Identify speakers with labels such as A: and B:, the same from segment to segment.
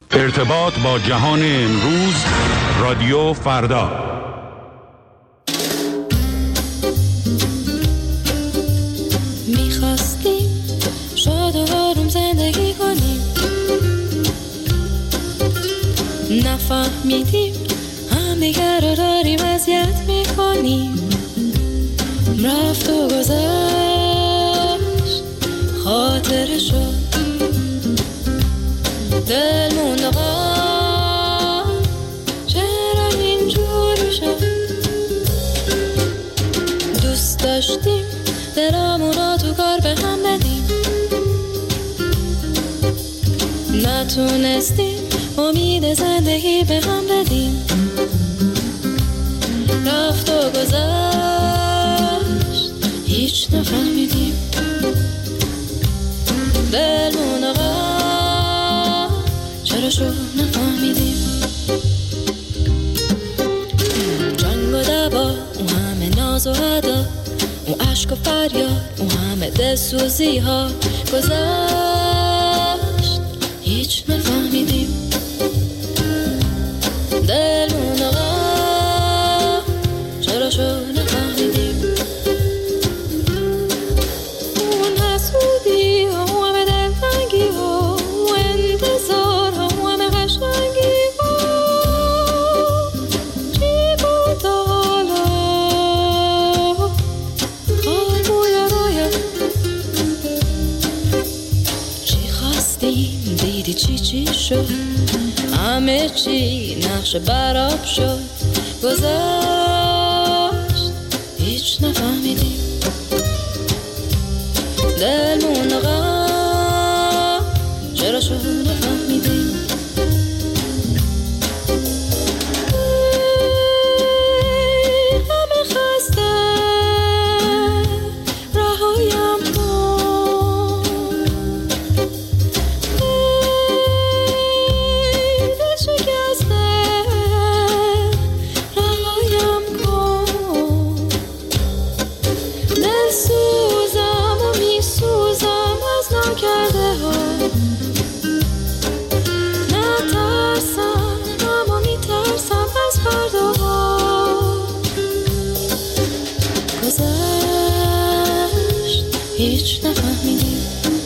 A: ارتباط با جهان امروز، رادیو فردا.
B: میخواستیم شاد و آروم زندگی کنیم، نفهمیدیم هم دیگر رو داریم اذیت میکنیم. رفت و گذشت خاطره شد، دل موند غم، چرا اینجوری شد؟ دوست داشتیم دلمون رو تو کار به هم بدیم، نتونستیم امید زندگی به هم بدیم. رفت و گذشت هیچ نفهمیدیم، دل موند غم، چرا شد نفهمیدیم. جنگ و دعوا، اون همه ناز و ادا، اون عشق و فریاد، اون همه دلسوزی ها گذشت هیچ نفهمیدیم. دل موند غم، چرا شد نفهمیدیم. اون حسودی ها، اون همه دلتنگی ها، اون انتظار ها، اون همه قشنگی ها، چی بود حالا؟ خواهد باید چی خواستیم دیدی چی شد، همه چی نقش براب شد، گذشت هیچ نفهمیدیم. دل موند غم، چرا شد نفهمیدیم. همه خسته رهایم کن، دل شکسته رهایم کن. دل سوزم و میسوزم از ناکرده ها، نترسم اما میترسم از فرداها. گذشت هیچ نفهمیدیم،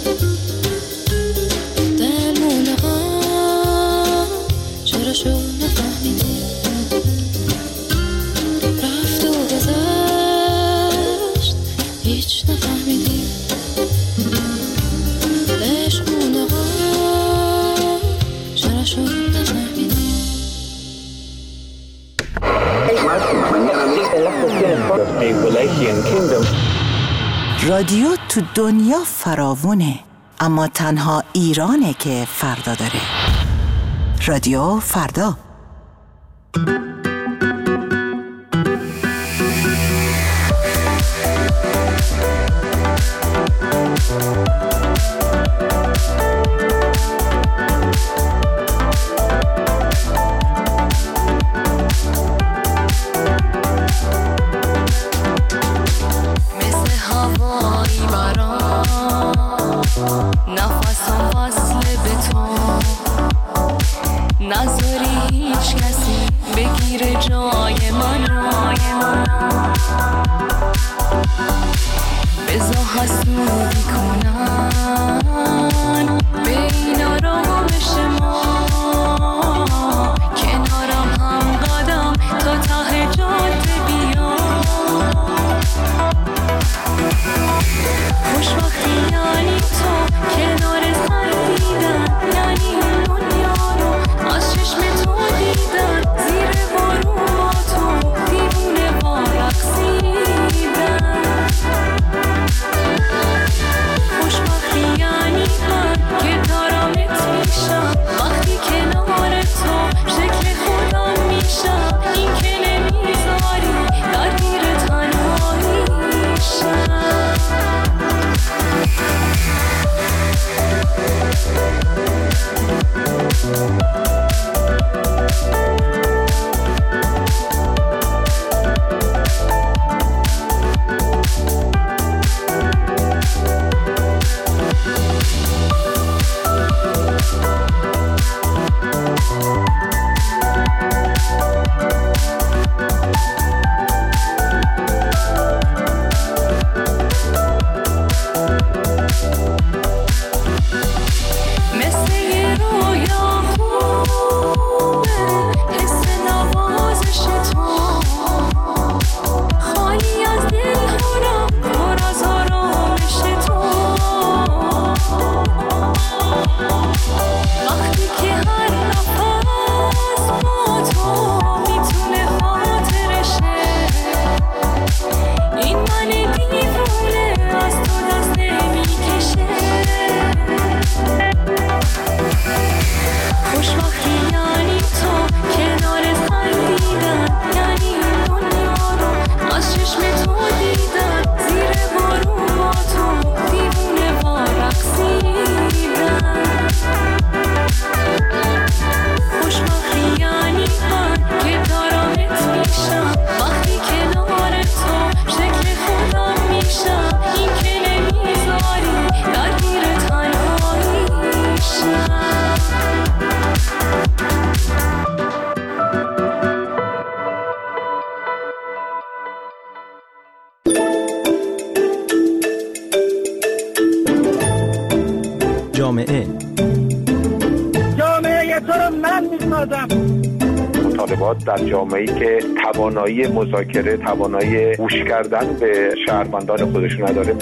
B: دل موند غم، چرا شد نفهمیدیم. رفت و گذشت هیچ نفهمیدیم، عشق موند غم، چرا شد نفهمیدیم.
C: رادیو تو دنیا فراوونه، اما تنها ایرانه که فردا داره. رادیو فردا.
B: خوشبختی یعنی تو کنارت خندیدن، یعنی این دنیا رو از چشم تو دیدن، زیر بارون با تو دیوونه و رقصیدن. خوشبختی یعنی من که دارمت میشم، وقتی کنار تو شکل خودم میشم، این که نمیذاری درگیر تنهاییشم.
D: جامعه تو رو من میسازم.
E: مطالبات در جامعه‌ای که توانایی مذاکره، توانایی گوش کردن به شهروندان خودش نداره.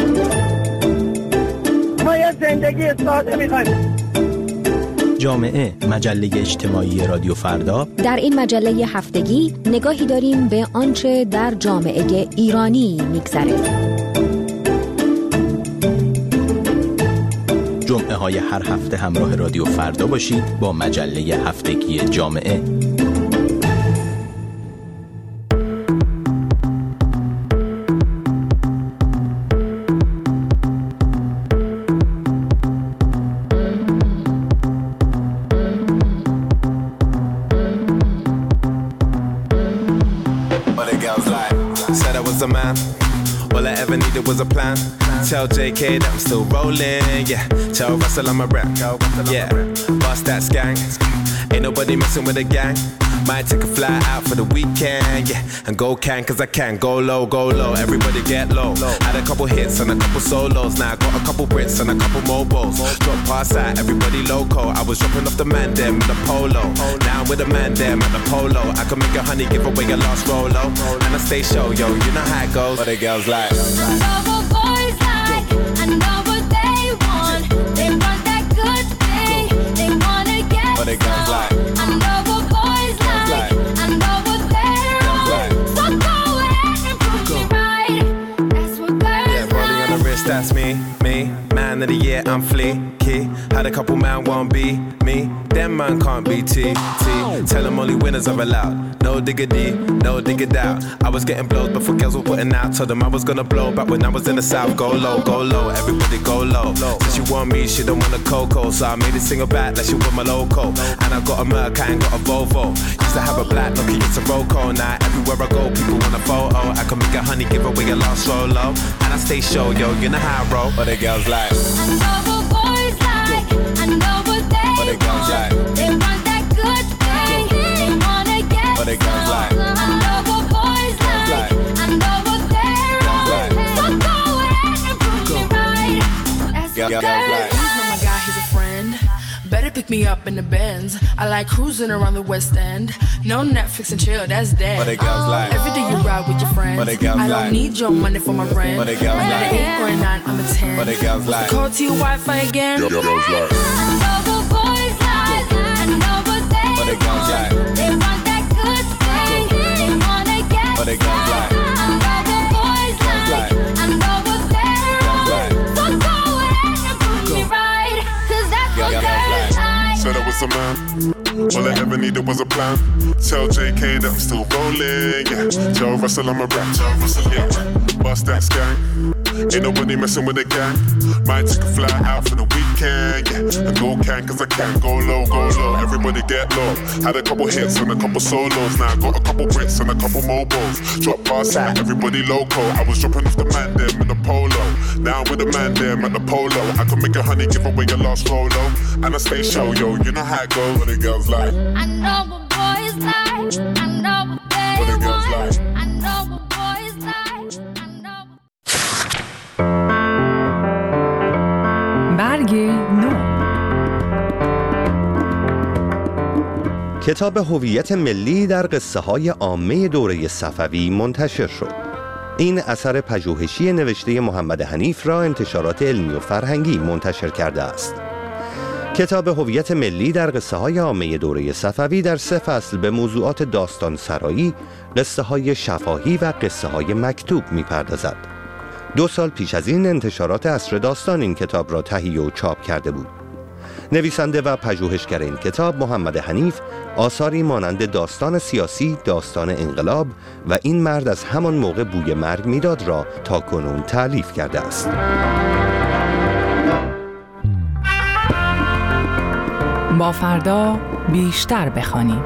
D: ما یه زندگی ساده می‌خوایم.
F: جامعه، مجله اجتماعی رادیو فردا.
G: در این مجله هفتگی نگاهی داریم به آنچه در جامعه ایرانی می‌گذره.
F: جمعه های هر هفته همراه رادیو فردا باشید با مجله هفتگی جامعه.
H: All I ever needed was a plan. Tell JK that I'm still rolling, yeah. Tell Russell I'm a rap, yeah. Bust that skank. Ain't nobody messing with the gang. Might take a fly out for the weekend, yeah. And go can, cause I can. Go low, everybody get low. Had a couple hits and a couple solos. Now I got a couple Brits and a couple mobiles. Drop past out, everybody loco. I was dropping off the man them with the polo. Now I'm with the man them at the polo. I can make a honey give away your last Rolo. And I stay show, yo, you know how it goes. What the girls like?
B: I know what boys like, I know what they want. They want that good thing, they wanna get
H: What the girls like?
B: I know what boys like, I know what they're on. So go ahead and prove me right. That's what girls
H: Yeah, rolling on the wrist, that's me. Man of the year, I'm fleeky. Had a couple man won't be me. Them man can't be T. Tell them only winners are allowed. No diggity, no diggity out. I was getting blows before girls were putting out. Told them I was gonna blow back when I was in the south. Go low, everybody go low. So she want me, she don't want a Coco. So I made a single back like she want my loco. And I got a Merc, I ain't got a Volvo. Used to have a black Nokia, it's a Roco. Now everywhere I go, people want a photo. I can make a honey, give away a last Rolo. And I stay show, yo, you know how I roll. What the girls like?
B: I know what boys like, I know what they
H: What the girls
B: want.
H: like?
B: They want that good thing, they wanna get
H: What the girls
B: some.
H: like?
B: I know what boys like, I know what they're on. So go ahead and prove me right. That's what girls like.
I: He's not my guy, he's a friend. Better pick me up in the Benz. I like cruising around the West End. No Netflix and chill, that's dead.
H: What the girls like?
I: Every day you ride with your friends.
H: What the girls
I: I don't
H: like?
I: need your money for my rent.
H: What the girls
I: I'm
H: like?
I: at an 8 or a 9, I'm a 10.
H: What the girls like?
I: Call to your Wi-Fi again.
B: I know what boys like, I know what they
H: What the girls
B: want.
H: like?
B: They want that good thing, they wanna get
H: What the girls
B: some.
H: like?
B: I know what boys like, I know what they're on. So go ahead and prove me right, cause that's what girls like.
J: Said I was a man, all I ever needed was a plan. Tell JK that I'm still rolling, yeah. Tell Russell I'm a rap, yeah. Bust that skank. Ain't nobody messing with the gang. Might take a fly out for the weekend, yeah. And go can, cause I can. Go low, everybody get low. Had a couple hits and a couple solos. Now I got a couple Brits and a couple mobiles. Drop past out, everybody loco. I was dropping off the man them in the polo. Now I'm with the man them at the polo. I can make a honey, give away your last Rolo. And I stay show, yo, you know how it goes. What the girls like?
B: I know what boys like, I know what they
J: What the girls
B: want.
J: like?
B: I know what boys like, I know what...
K: برگ نو.
L: کتاب هویت ملی در قصه های عامه دوره صفوی منتشر شد. این اثر پژوهشی نوشته محمد حنیف را انتشارات علمی و فرهنگی منتشر کرده است. کتاب هویت ملی در قصه های عامه دوره صفوی در 3 فصل به موضوعات داستان سرایی، قصه های شفاهی و قصه های مکتوب می پردازد. 2 سال پیش از این انتشارات عصر داستان این کتاب را تهیه و چاپ کرده بود. نویسنده و پژوهشگر این کتاب محمد حنیف آثاری مانند داستان سیاسی، داستان انقلاب و این مرد از همان موقع بوی مرگ میداد را تا کنون تألیف کرده است.
K: با فردا بیشتر بخوانیم.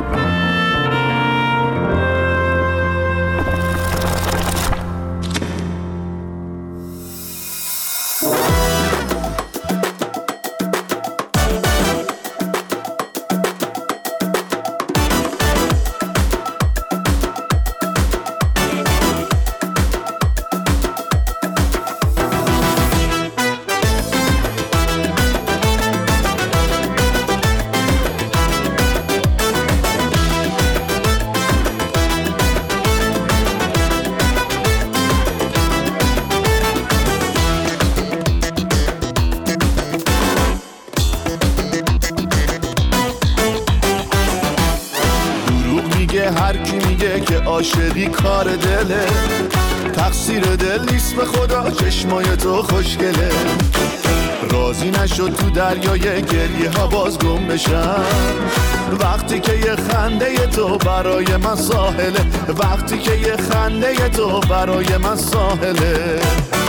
M: هر کی میگه که عاشقی کار دله، تقصیر دل نیست به خدا، چشمای تو خوشگله. راضی نشد تو دریای گریه ها باز گم بشم، وقتی که یه خنده تو برای من ساحله، وقتی که یه خنده تو برای من ساحله.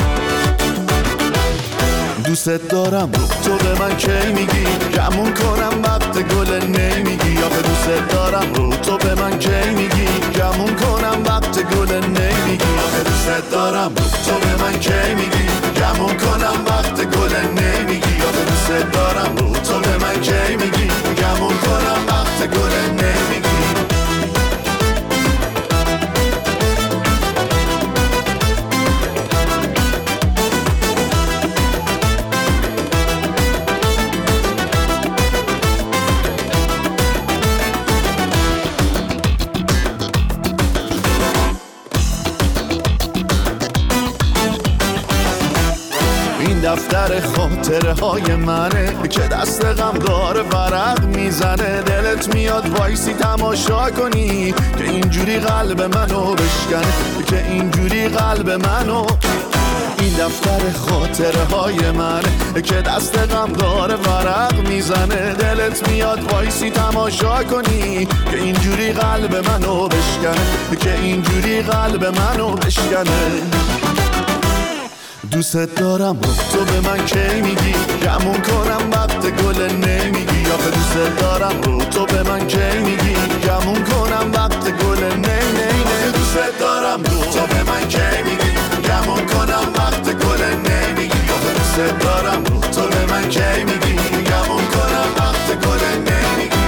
M: دوست دارم تو به من کی میگی، گمون کنم وقت گل نمیگی. آخه دوست دارم تو به من کی میگی، گمون کنم وقت گل نمیگی. آخه دوست دارم تو به من کی میگی، گمون کنم وقت گل نمیگی. آخه دوست دارم تو به من کی میگی، گمون کنم وقت گل نمیگی. دفتر خاطره های منه که دست غم داره ورق میزنه. دلت میاد وایسی تماشا کنی که اینجوری قلب منو بشکنه، که اینجوری قلب منو. این دفتر خاطره های منه که دست غم داره ورق میزنه. دلت میاد وایسی تماشا کنی که اینجوری قلب منو بشکنه، که اینجوری قلب منو بشکنه. دوست دارم تو به من کی میگی، گمون کنم وقت گل نمیگی. آخه دوست دارم تو به من کی میگی، گمون کنم وقت گل نمیگی. دوست دارم تو به من کی میگی، گمون کنم وقت گل نمیگی. آخه دوست دارم تو به من کی میگی، گمون کنم وقت گل نمیگی.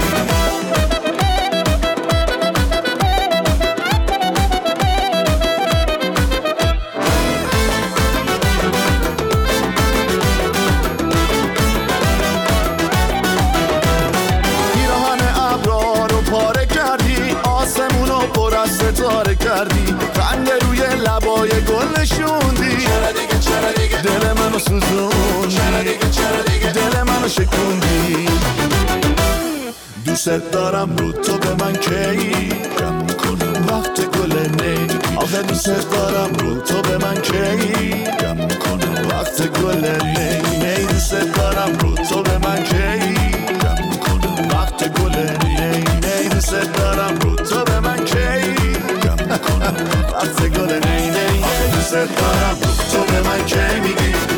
M: ستاره کردی، خنده روی لبای گل نشوندی. دل منو سوزوندی، دل منو شکوندی. دوست دارم تو به من کی، گمون کنم وقت گل نمیگی. آخه دوست دارم تو به من کی، گمون کنم وقت گل نمیگی. دوست دارم تو به من کی، گمون کنم وقت گل نمیگی. دوست دارم تو به من کی، وقت گل نی نی. دوست دارم تو به من کی میگی،